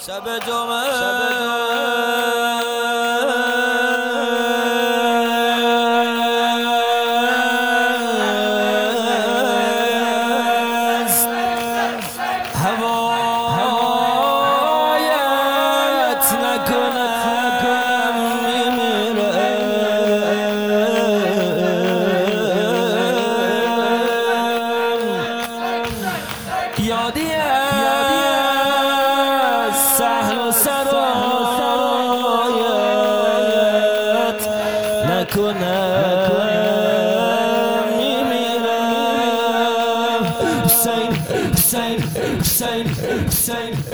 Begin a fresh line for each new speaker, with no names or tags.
شب جمعه هوایت نکنم میمیرم یادی از صحن و سرایت نکنم میمیرم حسین حسین حسین حسین